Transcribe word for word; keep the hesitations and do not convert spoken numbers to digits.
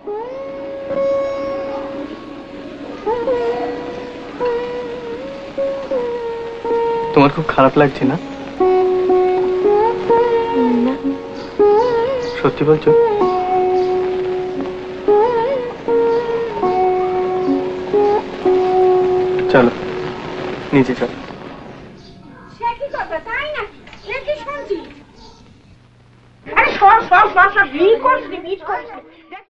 তোমার খুব খারাপ লাগছে না? সত্যি বলছো? চলো নিচে চলো। সে কি কথা, তাই নাকি? এ কি শুনছি? আরে সর সর সর সর, ভিড় করছি ভিড় করছি।